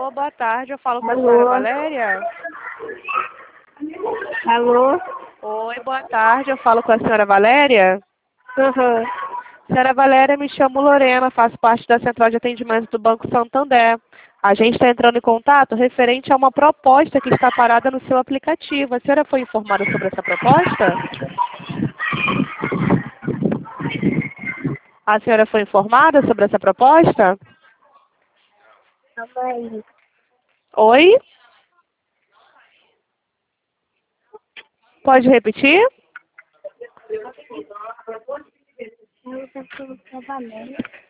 Alô, boa tarde, eu falo com a senhora Alô? Valéria? Alô? Oi, boa tarde, eu falo com a senhora Valéria? Aham. Senhora Valéria, me chamo Lorena, faço parte da Central de Atendimento do Banco Santander. A gente está entrando em contato referente a uma proposta que está parada no seu aplicativo. A senhora foi informada sobre essa proposta? A senhora foi informada sobre essa proposta? Calma aí. Oi? Pode repetir? Eu estou trabalhando.